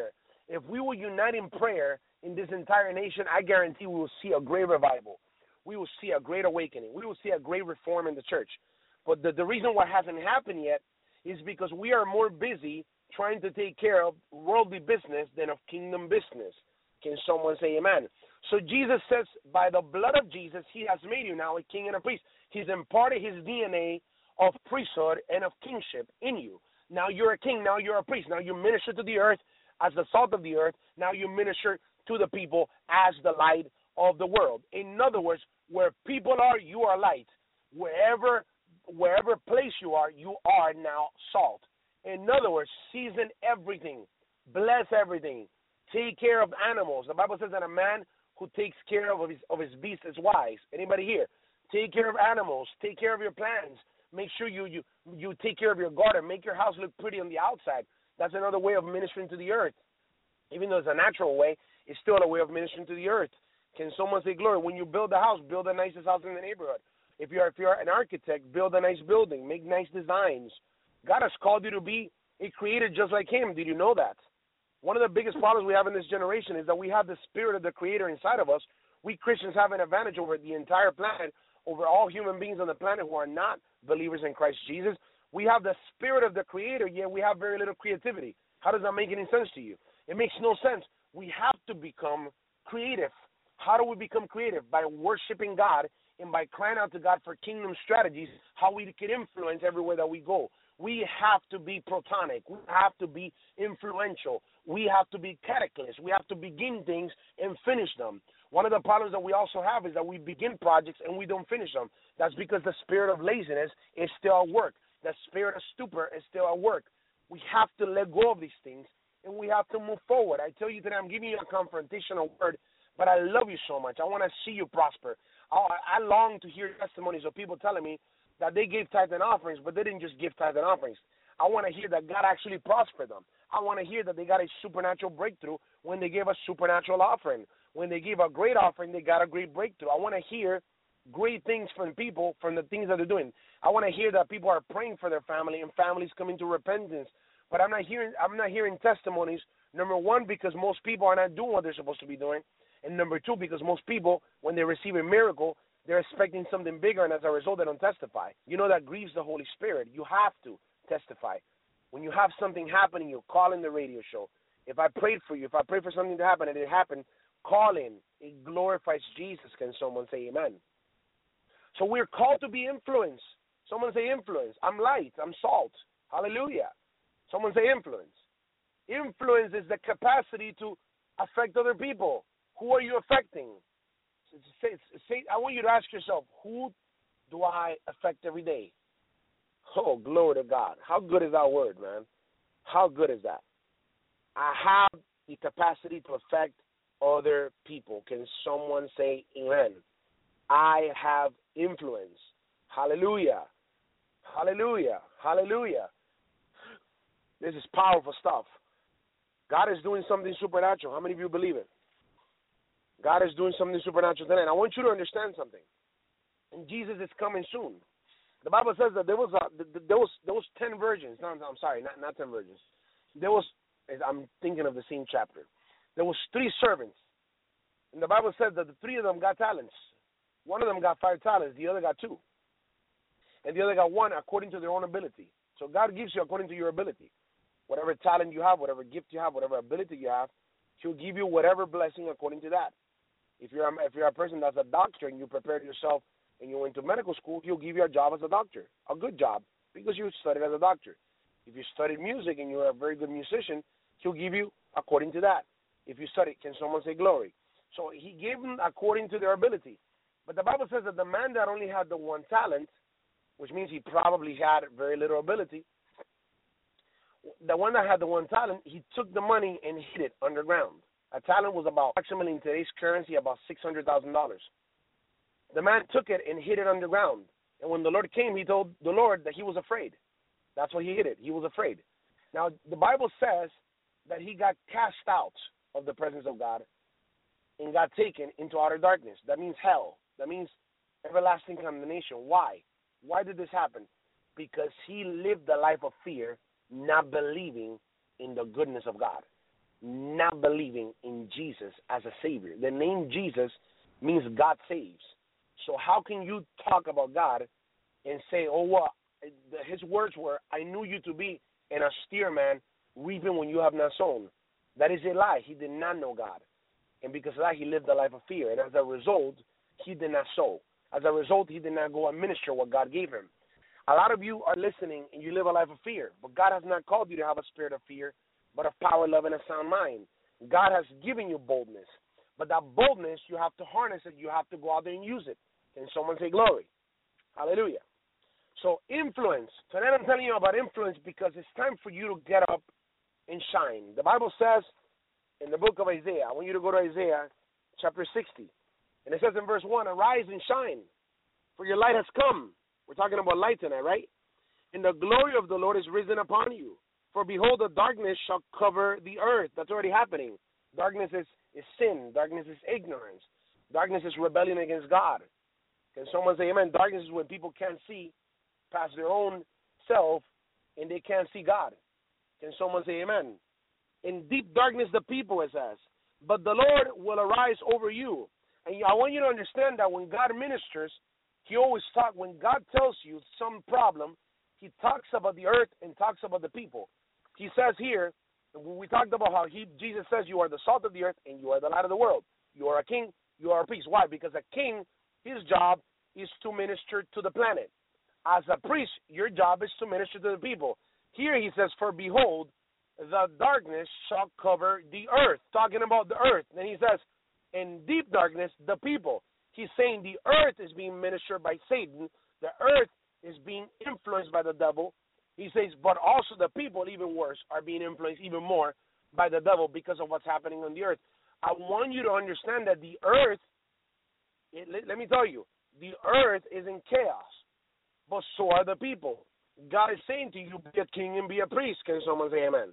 If we will unite in prayer in this entire nation, I guarantee we will see a great revival. We will see a great awakening. We will see a great reform in the church. But the, the reason why it hasn't happened yet is because we are more busy trying to take care of worldly business than of kingdom business. Can someone say amen? So Jesus says, by the blood of Jesus, he has made you now a king and a priest. He's imparted his D N A of priesthood and of kingship in you. Now you're a king. Now you're a priest. Now you minister to the earth as the salt of the earth. Now you minister to the people as the light of the world. In other words, where people are, you are light. Wherever, wherever place you are, you are now salt. In other words, season everything. Bless everything. Take care of animals. The Bible says that a man who takes care of his, of his beast is wise. Anybody here? Take care of animals. Take care of your plants. Make sure you, you, you take care of your garden. Make your house look pretty on the outside. That's another way of ministering to the earth. Even though it's a natural way, it's still a way of ministering to the earth. Can someone say glory? When you build a house, build the nicest house in the neighborhood. If you're if you're an architect, build a nice building. Make nice designs. God has called you to be a creator just like him. Did you know that? One of the biggest problems we have in this generation is that we have the spirit of the creator inside of us. We Christians have an advantage over the entire planet, over all human beings on the planet who are not believers in Christ Jesus. We have the spirit of the creator, yet we have very little creativity. How does that make any sense to you? It makes no sense. We have to become creative. How do we become creative? By worshiping God and by crying out to God for kingdom strategies, how we can influence everywhere that we go. We have to be protonic. We have to be influential. We have to be cataclysm. We have to begin things and finish them. One of the problems that we also have is that we begin projects and we don't finish them. That's because the spirit of laziness is still at work. The spirit of stupor is still at work. We have to let go of these things and we have to move forward. I tell you today, I'm giving you a confrontational word, but I love you so much. I want to see you prosper. I, I long to hear testimonies of people telling me that they gave tithes and offerings, but they didn't just give tithes and offerings. I want to hear that God actually prospered them. I want to hear that they got a supernatural breakthrough when they gave a supernatural offering. When they gave a great offering, they got a great breakthrough. I want to hear great things from people, from the things that they're doing. I want to hear that people are praying for their family and families coming to repentance. But I'm not hearing I'm not hearing testimonies, number one, because most people are not doing what they're supposed to be doing. And number two, because most people, when they receive a miracle, they're expecting something bigger, and as a result, they don't testify. You know, that grieves the Holy Spirit. You have to testify. When you have something happening, you call in the radio show. If I prayed for you, if I prayed for something to happen and it happened, call in. It glorifies Jesus. Can someone say amen? So we're called to be influence. Someone say influence. I'm light. I'm salt. Hallelujah. Someone say influence. Influence is the capacity to affect other people. Who are you affecting? Say, say, I want you to ask yourself, who do I affect every day? Oh, glory to God. How good is that word, man? How good is that? I have the capacity to affect other people. Can someone say amen? I have influence. Hallelujah. Hallelujah. Hallelujah. This is powerful stuff. God is doing something supernatural. How many of you believe it? God is doing something supernatural tonight. I want you to understand something. And Jesus is coming soon. The Bible says that there was a, there was there was ten virgins. No, I'm sorry, not not ten virgins. There was, I'm thinking of the same chapter. There was three servants, and the Bible says that the three of them got talents. One of them got five talents. The other got two, and the other got one according to their own ability. So God gives you according to your ability. Whatever talent you have, whatever gift you have, whatever ability you have, He'll give you whatever blessing according to that. If you're a, if you're a person that's a doctor and you prepared yourself and you went to medical school, He'll give you a job as a doctor, a good job, because you studied as a doctor. If you studied music and you're a very good musician, He'll give you according to that. If you studied, can someone say glory? So He gave them according to their ability. But the Bible says that the man that only had the one talent, which means he probably had very little ability, the one that had the one talent, he took the money and hid it underground. A talent was about, approximately in today's currency, about six hundred thousand dollars. The man took it and hid it underground. And when the Lord came, he told the Lord that he was afraid. That's why he hid it. He was afraid. Now, the Bible says that he got cast out of the presence of God and got taken into outer darkness. That means hell. That means everlasting condemnation. Why? Why did this happen? Because he lived a life of fear, not believing in the goodness of God. not believing in Jesus as a Savior. The name Jesus means God saves. So how can you talk about God and say, oh, well, his words were, I knew you to be an austere man, reaping when you have not sown. That is a lie. He did not know God. And because of that, he lived a life of fear. And as a result, he did not sow. As a result, he did not go and minister what God gave him. A lot of you are listening and you live a life of fear. But God has not called you to have a spirit of fear, but of power, love, and a sound mind. God has given you boldness. But that boldness, you have to harness it. You have to go out there and use it. Can someone say glory? Hallelujah. So influence. Tonight I'm telling you about influence because it's time for you to get up and shine. The Bible says in the book of Isaiah, I want you to go to Isaiah chapter sixty. And it says in verse one, arise and shine, for your light has come. We're talking about light tonight, right? And the glory of the Lord is risen upon you. For behold, the darkness shall cover the earth. That's already happening. Darkness is, is sin. Darkness is ignorance. Darkness is rebellion against God. Can someone say amen? Darkness is when people can't see past their own self and they can't see God. Can someone say amen? In deep darkness the people, it says, but the Lord will arise over you. And I want you to understand that when God ministers, he always talks, when God tells you some problem, he talks about the earth and talks about the people. He says here, we talked about how he, Jesus says you are the salt of the earth and you are the light of the world. You are a king, you are a priest. Why? Because a king, his job is to minister to the planet. As a priest, your job is to minister to the people. Here he says, for behold, the darkness shall cover the earth. Talking about the earth. Then he says, in deep darkness, the people. He's saying the earth is being ministered by Satan. The earth is being influenced by the devil. He says, but also the people, even worse, are being influenced even more by the devil because of what's happening on the earth. I want you to understand that the earth, it, let, let me tell you, the earth is in chaos, but so are the people. God is saying to you, be a king and be a priest. Can someone say amen?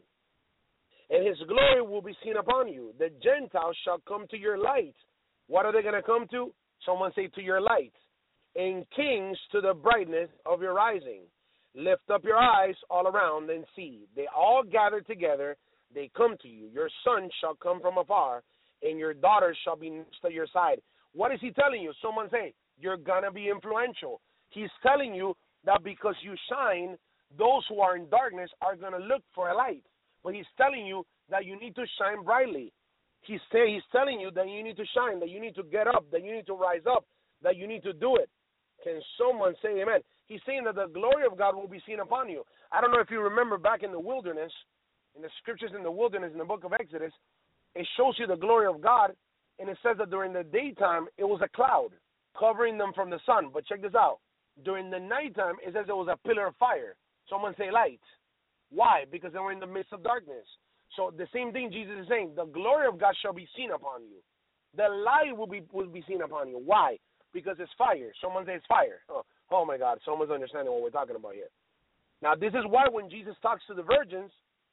And his glory will be seen upon you. The Gentiles shall come to your light. What are they going to come to? Someone say, to your light. And kings to the brightness of your rising. Lift up your eyes all around and see. They all gather together. They come to you. Your son shall come from afar, and your daughter shall be next to your side. What is he telling you? Someone say, you're going to be influential. He's telling you that because you shine, those who are in darkness are going to look for a light. But he's telling you that you need to shine brightly. He's, say, he's telling you that you need to shine, that you need to get up, that you need to rise up, that you need to do it. Can someone say amen? He's saying that the glory of God will be seen upon you. I don't know if you remember back in the wilderness, in the scriptures in the wilderness, in the book of Exodus, it shows you the glory of God, and it says that during the daytime, it was a cloud covering them from the sun. But check this out. During the nighttime, it says it was a pillar of fire. Someone say light. Why? Because they were in the midst of darkness. So the same thing Jesus is saying, the glory of God shall be seen upon you. The light will be will be seen upon you. Why? Because it's fire. Someone says fire. Oh, oh my God, someone's understanding what we're talking about here. Now this is why when Jesus talks to the virgins,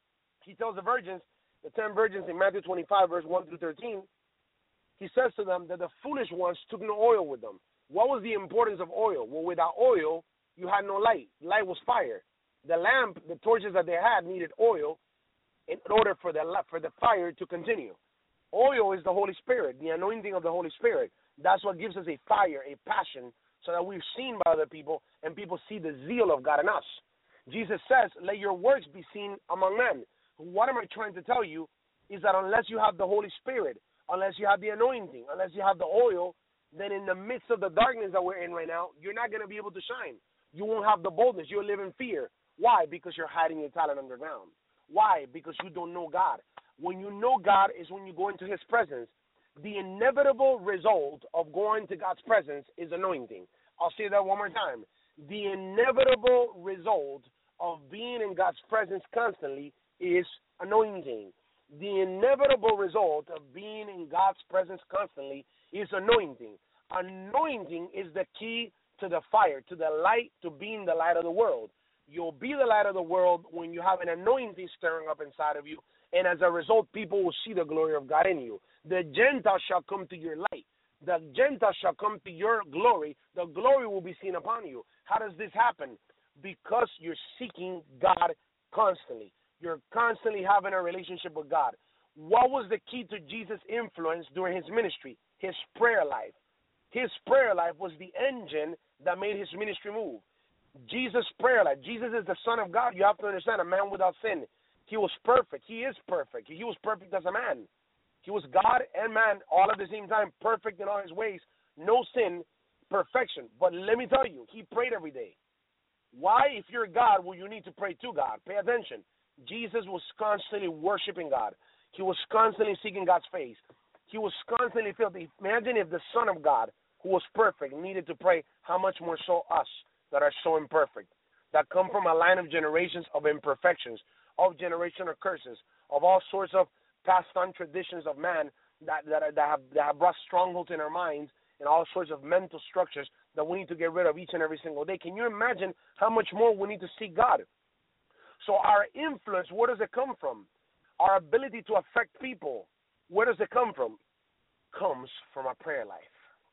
he tells the virgins, the ten virgins in Matthew twenty-five, verse one through thirteen, he says to them that the foolish ones took no oil with them. What was the importance of oil? Well, without oil, you had no light. Light was fire. The lamp, the torches that they had needed oil in order for the for the fire to continue. Oil is the Holy Spirit, the anointing of the Holy Spirit. That's what gives us a fire, a passion, so that we're seen by other people and people see the zeal of God in us. Jesus says, let your works be seen among men. What am I trying to tell you is that unless you have the Holy Spirit, unless you have the anointing, unless you have the oil, then in the midst of the darkness that we're in right now, you're not going to be able to shine. You won't have the boldness. You'll live in fear. Why? Because you're hiding your talent underground. Why? Because you don't know God. When you know God is when you go into his presence. The inevitable result of going to God's presence is anointing. I'll say that one more time. The inevitable result of being in God's presence constantly is anointing. The inevitable result of being in God's presence constantly is anointing. Anointing is the key to the fire, to the light, to being the light of the world. You'll be the light of the world when you have an anointing stirring up inside of you, and as a result, people will see the glory of God in you. The Gentiles shall come to your light. The Gentiles shall come to your glory. The glory will be seen upon you. How does this happen? Because you're seeking God constantly. You're constantly having a relationship with God. What was the key to Jesus' influence during his ministry? His prayer life. His prayer life was the engine that made his ministry move. Jesus' prayer life. Jesus is the Son of God. You have to understand, a man without sin. He was perfect. He is perfect. He was perfect as a man. He was God and man all at the same time, perfect in all his ways. No sin, perfection. But let me tell you, he prayed every day. Why, if you're God, will you need to pray to God? Pay attention. Jesus was constantly worshiping God. He was constantly seeking God's face. He was constantly filled. Imagine if the Son of God, who was perfect, needed to pray, how much more so us that are so imperfect, that come from a line of generations of imperfections, of generational curses, of all sorts of passed on traditions of man that, that, that, have, that have brought strongholds in our minds and all sorts of mental structures that we need to get rid of each and every single day. Can you imagine how much more we need to seek God? So our influence, where does it come from? Our ability to affect people, where does it come from? Comes from our prayer life.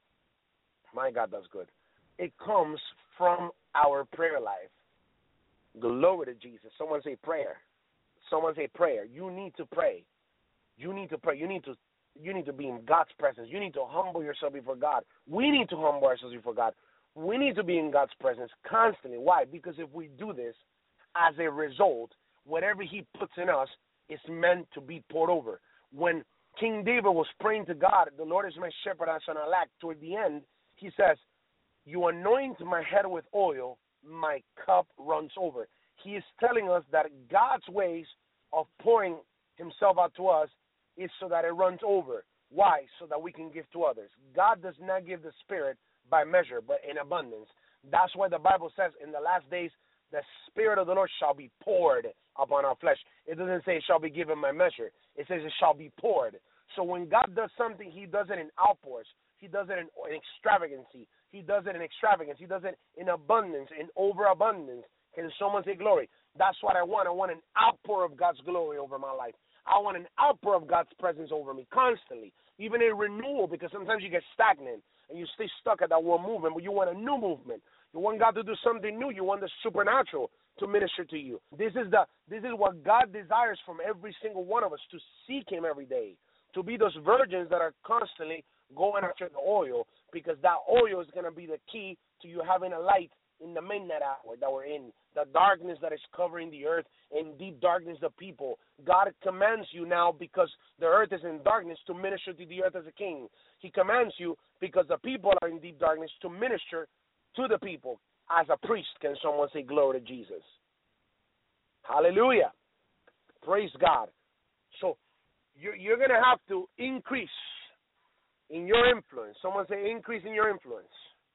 My God, that's good. It comes from our prayer life. Glory to Jesus. Someone say prayer. Someone say prayer. You need to pray. You need to pray. You need to you need to be in God's presence. You need to humble yourself before God. We need to humble ourselves before God. We need to be in God's presence constantly. Why? Because if we do this, as a result, whatever he puts in us is meant to be poured over. When King David was praying to God, the Lord is my shepherd, I shall not lack. Toward the end, he says, you anoint my head with oil, my cup runs over. He is telling us that God's ways of pouring himself out to us is so that it runs over. Why? So that we can give to others. God does not give the Spirit by measure, but in abundance. That's why the Bible says in the last days, the Spirit of the Lord shall be poured upon our flesh. It doesn't say it shall be given by measure. It says it shall be poured. So when God does something, he does it in outpours. He does it in, in extravagancy. He does it in extravagance. He does it in abundance, in overabundance. Can someone say glory? That's what I want. I want an outpour of God's glory over my life. I want an outpour of God's presence over me constantly, even a renewal, because sometimes you get stagnant and you stay stuck at that one movement, but you want a new movement. You want God to do something new. You want the supernatural to minister to you. This is the this is what God desires from every single one of us, to seek him every day, to be those virgins that are constantly going after the oil, because that oil is going to be the key to you having a light in the midnight hour that we're in, the darkness that is covering the earth, in deep darkness the people. God commands you now, because the earth is in darkness, to minister to the earth as a king. He commands you, because the people are in deep darkness, to minister to the people as a priest. Can someone say glory to Jesus? Hallelujah. Praise God. So you're, you're going to have to increase in your influence. Someone say increase in your influence.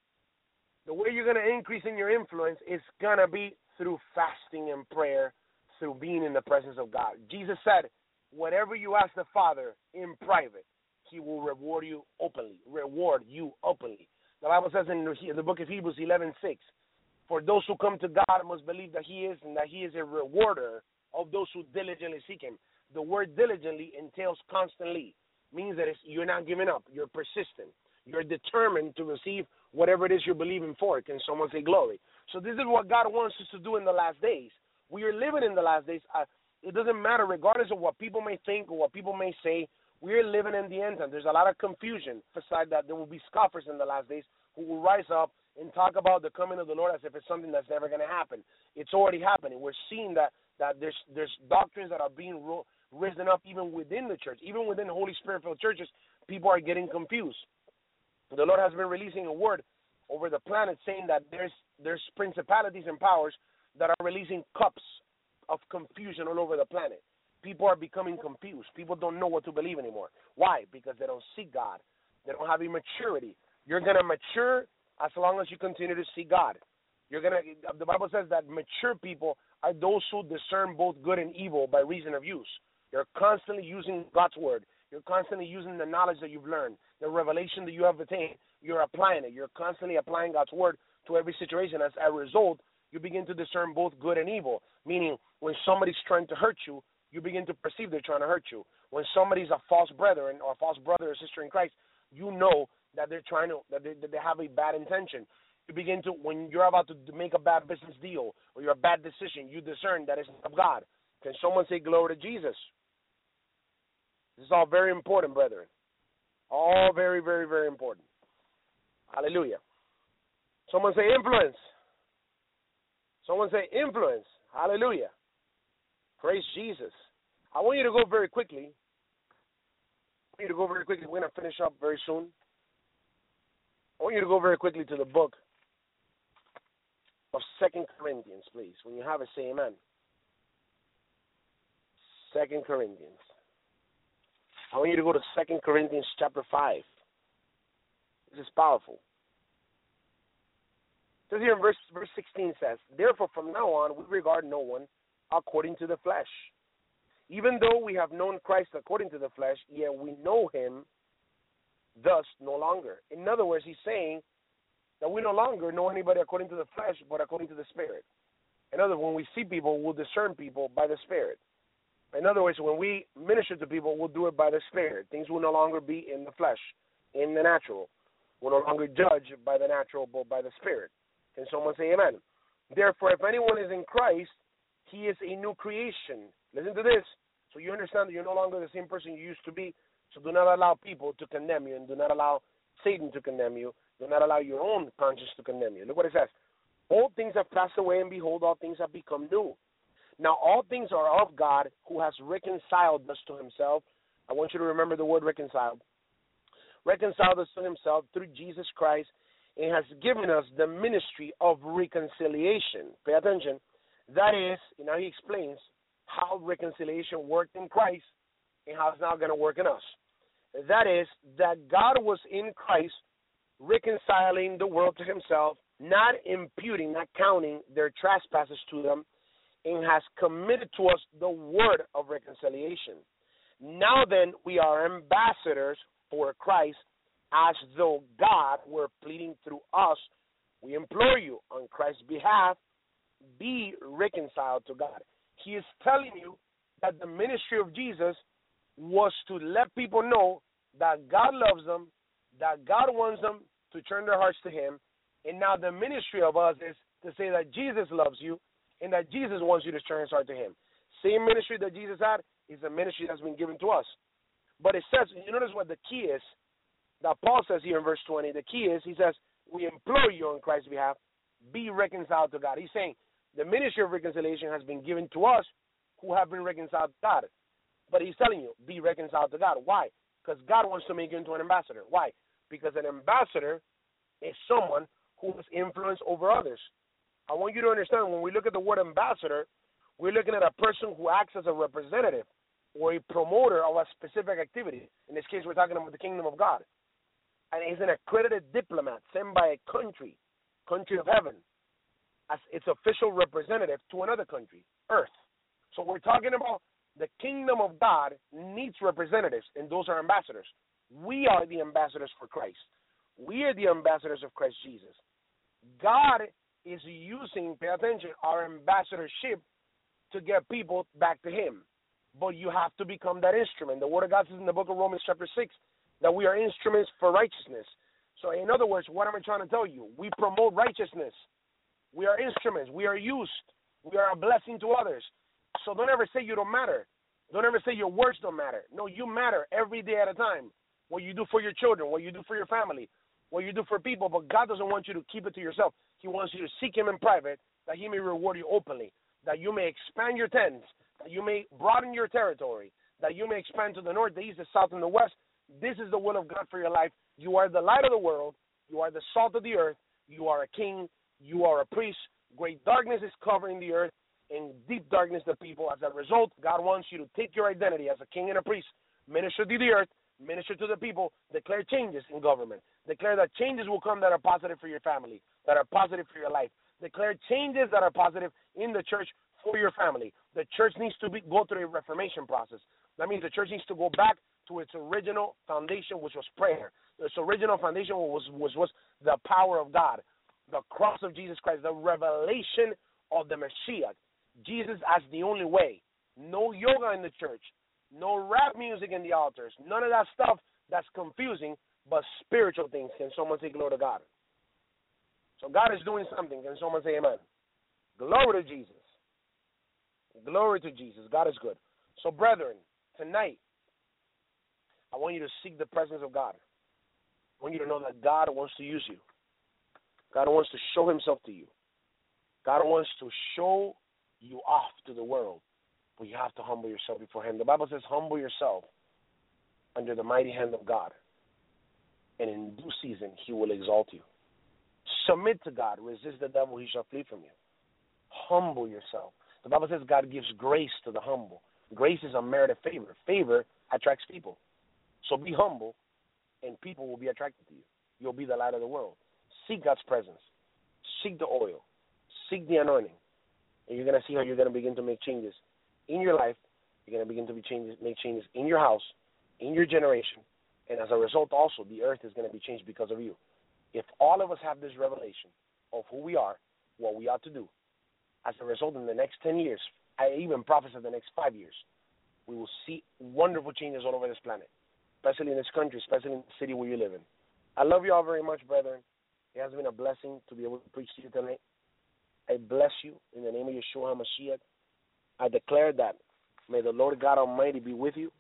The way you're going to increase in your influence is going to be through fasting and prayer, through being in the presence of God. Jesus said, whatever you ask the Father in private, he will reward you openly, reward you openly. The Bible says in the book of Hebrews eleven six, for those who come to God must believe that he is, and that he is a rewarder of those who diligently seek him. The word diligently entails constantly, means that it's, you're not giving up, you're persistent. You're determined to receive whatever it is you're believing for. Can someone say glory? So this is what God wants us to do in the last days. We are living in the last days. Uh, it doesn't matter, regardless of what people may think or what people may say, we are living in the end time. There's a lot of confusion. Besides that, there will be scoffers in the last days who will rise up and talk about the coming of the Lord as if it's something that's never going to happen. It's already happening. We're seeing that that there's there's doctrines that are being ro- risen up even within the church, even within the Holy Spirit-filled churches. People are getting confused. The Lord has been releasing a word over the planet saying that there's there's principalities and powers that are releasing cups of confusion all over the planet. People are becoming confused. People don't know what to believe anymore. Why? Because they don't seek God. They don't have a maturity. You're going to mature as long as you continue to seek God. You're gonna. The Bible says that mature people are those who discern both good and evil by reason of use. You're constantly using God's word. You're constantly using the knowledge that you've learned, the revelation that you have attained. You're applying it. You're constantly applying God's word to every situation. As a result, you begin to discern both good and evil, meaning when somebody's trying to hurt you, you begin to perceive they're trying to hurt you. When somebody's a false brethren or a false brother or sister in Christ, you know that they're trying to, that they, that they have a bad intention. You begin to, when you're about to make a bad business deal or you're a bad decision, you discern that it's of God. Can someone say glory to Jesus? This is all very important, brethren. All very, very, very important. Hallelujah. Someone say influence. Someone say influence. Hallelujah. Praise Jesus. I want you to go very quickly. I want you to go very quickly. We're going to finish up very soon. I want you to go very quickly to the book of Second Corinthians, please. When you have it, say amen. Second Corinthians. I want you to go to Second Corinthians chapter five. This is powerful. It says here in verse, verse sixteen says, therefore from now on we regard no one according to the flesh. Even though we have known Christ according to the flesh, yet we know him thus no longer. In other words, he's saying that we no longer know anybody according to the flesh, but according to the Spirit. In other words, when we see people, we'll discern people by the Spirit. In other words, when we minister to people, we'll do it by the Spirit. Things will no longer be in the flesh, in the natural. We'll no longer judge by the natural, but by the Spirit. Can someone say amen? Therefore, if anyone is in Christ, he is a new creation. Listen to this. So you understand that you're no longer the same person you used to be. So do not allow people to condemn you, and do not allow Satan to condemn you. Do not allow your own conscience to condemn you. Look what it says. All things have passed away, and behold, all things have become new. Now all things are of God, who has reconciled us to himself. I want you to remember the word reconciled. Reconciled us to himself through Jesus Christ, and has given us the ministry of reconciliation. Pay attention. That is, you know, he explains how reconciliation worked in Christ and how it's now going to work in us. That is, that God was in Christ reconciling the world to himself, not imputing, not counting their trespasses to them, and has committed to us the word of reconciliation. Now then, we are ambassadors for Christ, as though God were pleading through us. We implore you, on Christ's behalf, be reconciled to God. He is telling you that the ministry of Jesus was to let people know that God loves them, that God wants them to turn their hearts to him, and now the ministry of us is to say that Jesus loves you and that Jesus wants you to turn his heart to him. Same ministry that Jesus had is a ministry that's been given to us. But it says, you notice what the key is, that Paul says here in verse twenty, the key is, he says, we implore you on Christ's behalf, be reconciled to God. He's saying the ministry of reconciliation has been given to us who have been reconciled to God. But he's telling you, be reconciled to God. Why? Because God wants to make you into an ambassador. Why? Because an ambassador is someone who has influence over others. I want you to understand, when we look at the word ambassador, we're looking at a person who acts as a representative or a promoter of a specific activity. In this case, we're talking about the kingdom of God. And he's an accredited diplomat sent by a country, country of heaven, as its official representative to another country, earth. So we're talking about the kingdom of God needs representatives, and those are ambassadors. We are the ambassadors for Christ. We are the ambassadors of Christ Jesus. God is using, pay attention, our ambassadorship to get people back to him. But you have to become that instrument. The Word of God says in the book of Romans chapter six that we are instruments for righteousness. So in other words, what am I trying to tell you? We promote righteousness. We are instruments. We are used. We are a blessing to others. So don't ever say you don't matter. Don't ever say your words don't matter. No, you matter every day at a time. What you do for your children, what you do for your family, what you do for people. But God doesn't want you to keep it to yourself. He wants you to seek him in private, that he may reward you openly, that you may expand your tents, that you may broaden your territory, that you may expand to the north, the east, the south, and the west. This is the will of God for your life. You are the light of the world. You are the salt of the earth. You are a king. You are a priest. Great darkness is covering the earth, and deep darkness the people. As a result, God wants you to take your identity as a king and a priest, minister to the earth, minister to the people, declare changes in government, declare that changes will come that are positive for your family, that are positive for your life, declare changes that are positive in the church for your family. The church needs to be, go through a reformation process. That means the church needs to go back to its original foundation, which was prayer. Its original foundation was, was, was the power of God, the cross of Jesus Christ, the revelation of the Mashiach, Jesus as the only way. No yoga in the church, no rap music in the altars, none of that stuff that's confusing, but spiritual things. Can someone say glory to God? So God is doing something. Can someone say amen? Glory to Jesus. Glory to Jesus. God is good. So brethren, tonight, I want you to seek the presence of God. I want you to know that God wants to use you. God wants to show himself to you. God wants to show you off to the world. But you have to humble yourself before him. The Bible says, humble yourself under the mighty hand of God. And in due season, he will exalt you. Submit to God. Resist the devil, he shall flee from you. Humble yourself. The Bible says God gives grace to the humble. Grace is a merited favor. Favor attracts people. So be humble, and people will be attracted to you. You'll be the light of the world. Seek God's presence. Seek the oil. Seek the anointing. And you're going to see how you're going to begin to make changes in your life. You're going to begin to be changes, make changes in your house, in your generation. And as a result, also, the earth is going to be changed because of you. If all of us have this revelation of who we are, what we ought to do, as a result, in the next ten years, I even prophesy the next five years, we will see wonderful changes all over this planet, especially in this country, especially in the city where you live in. I love you all very much, brethren. It has been a blessing to be able to preach to you tonight. I bless you in the name of Yeshua HaMashiach. I declare that may the Lord God Almighty be with you,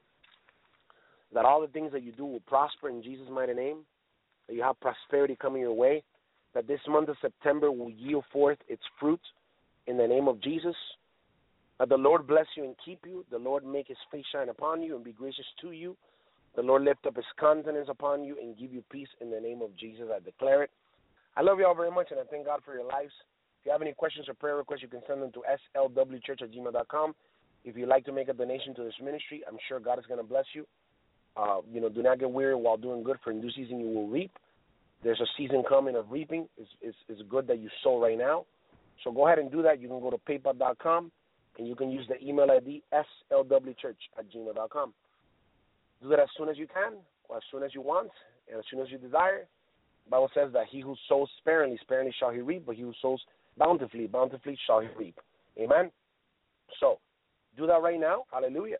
that all the things that you do will prosper in Jesus' mighty name, that you have prosperity coming your way, that this month of September will yield forth its fruit in the name of Jesus. That the Lord bless you and keep you. The Lord make his face shine upon you and be gracious to you. The Lord lift up his countenance upon you and give you peace in the name of Jesus. I declare it. I love you all very much, and I thank God for your lives. If you have any questions or prayer requests, you can send them to s l w church at gmail dot com. If you'd like to make a donation to this ministry, I'm sure God is going to bless you. Uh, you know, do not get weary while doing good, for in due season you will reap. There's a season coming of reaping. It's, it's, it's good that you sow right now. So go ahead and do that. You can go to paypal dot com, and you can use the email I D s l w church at gmail dot com. Do that as soon as you can, or as soon as you want, and as soon as you desire. The Bible says that he who sows sparingly, sparingly shall he reap, but he who sows bountifully, bountifully shall he reap. Amen? So, do that right now. Hallelujah.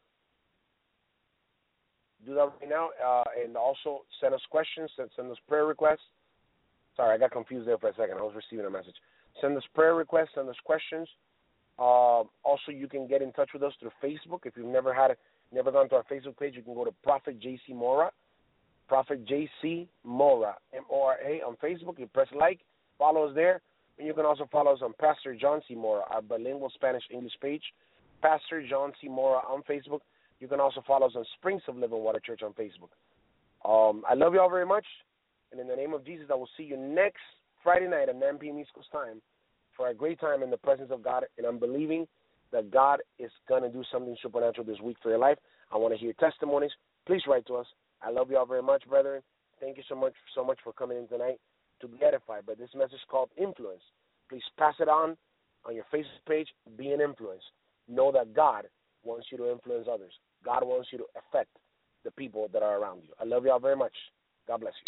Do that right now, uh, and also send us questions, send, send us prayer requests. Sorry, I got confused there for a second. I was receiving a message. Send us prayer requests, send us questions. Uh, also, you can get in touch with us through Facebook. If you've never had, never gone to our Facebook page, you can go to Prophet J C Mora, Prophet J C Mora, M O R A on Facebook. You press like, follow us there, and you can also follow us on Pastor John C. Mora, our bilingual Spanish-English page, Pastor John C. Mora on Facebook. You can also follow us on Springs of Living Water Church on Facebook. Um, I love you all very much, and in the name of Jesus, I will see you next Friday night at nine p.m. East Coast time for a great time in the presence of God, and I'm believing that God is going to do something supernatural this week for your life. I want to hear testimonies. Please write to us. I love you all very much, brethren. Thank you so much so much for coming in tonight to be edified by this message called Influence. Please pass it on on your Facebook page. Be an influence. Know that God wants you to influence others. God wants you to affect the people that are around you. I love you all very much. God bless you.